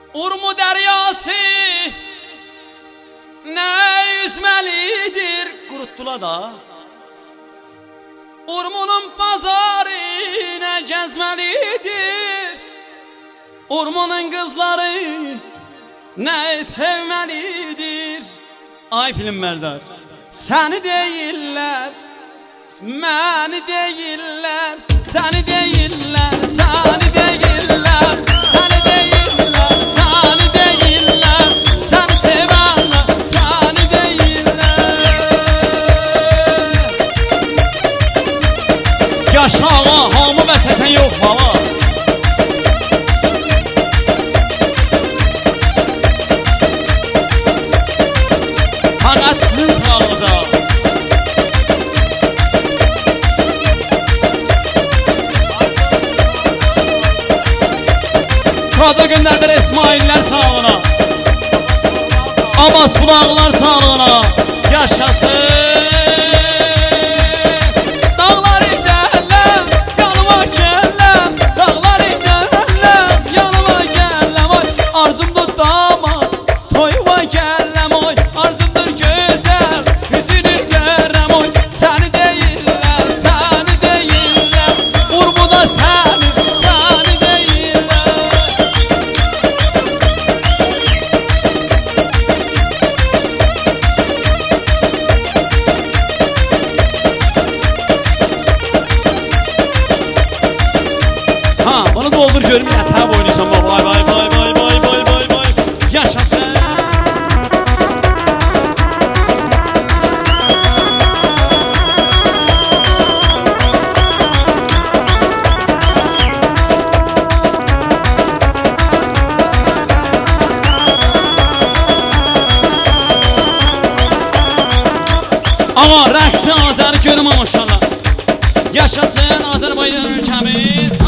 Urmu deryası ne yüzmelidir kuruttular da. Urmunun pazarı ne gezmelidir. Urmunun kızları ne sevmelidir. Ay film Merdar, seni değiller, məni değiller, seni değiller, seni değiller, seni değiller, seni değiller, seni sevenler, seni değiller. Yaşa ağa, hamı və sətən yox baba. Fakat sizin sağlığınıza. Kada gönderdiler İsmail'ler sağlığına. Abbas Bulağlar sağlığına. Yaşasın. Dağlar giderler, yanıma gelirler. Dağlar giderler, yanıma gelirler. Arzumdur damat, toyuma gelirler. Arzumdur güzel, yüzünü görürüm. Seni değiller, seni değiller. Urmu da seni, seni değiller. Ha, bunu doldur görüm yatağa boynuysan baba. Vay vay vay vay vay vay vay vay. Yaşasın. Ama rəqsi Azər görüm maşallah. Yaşasın Azərbaycan ülkəmiz.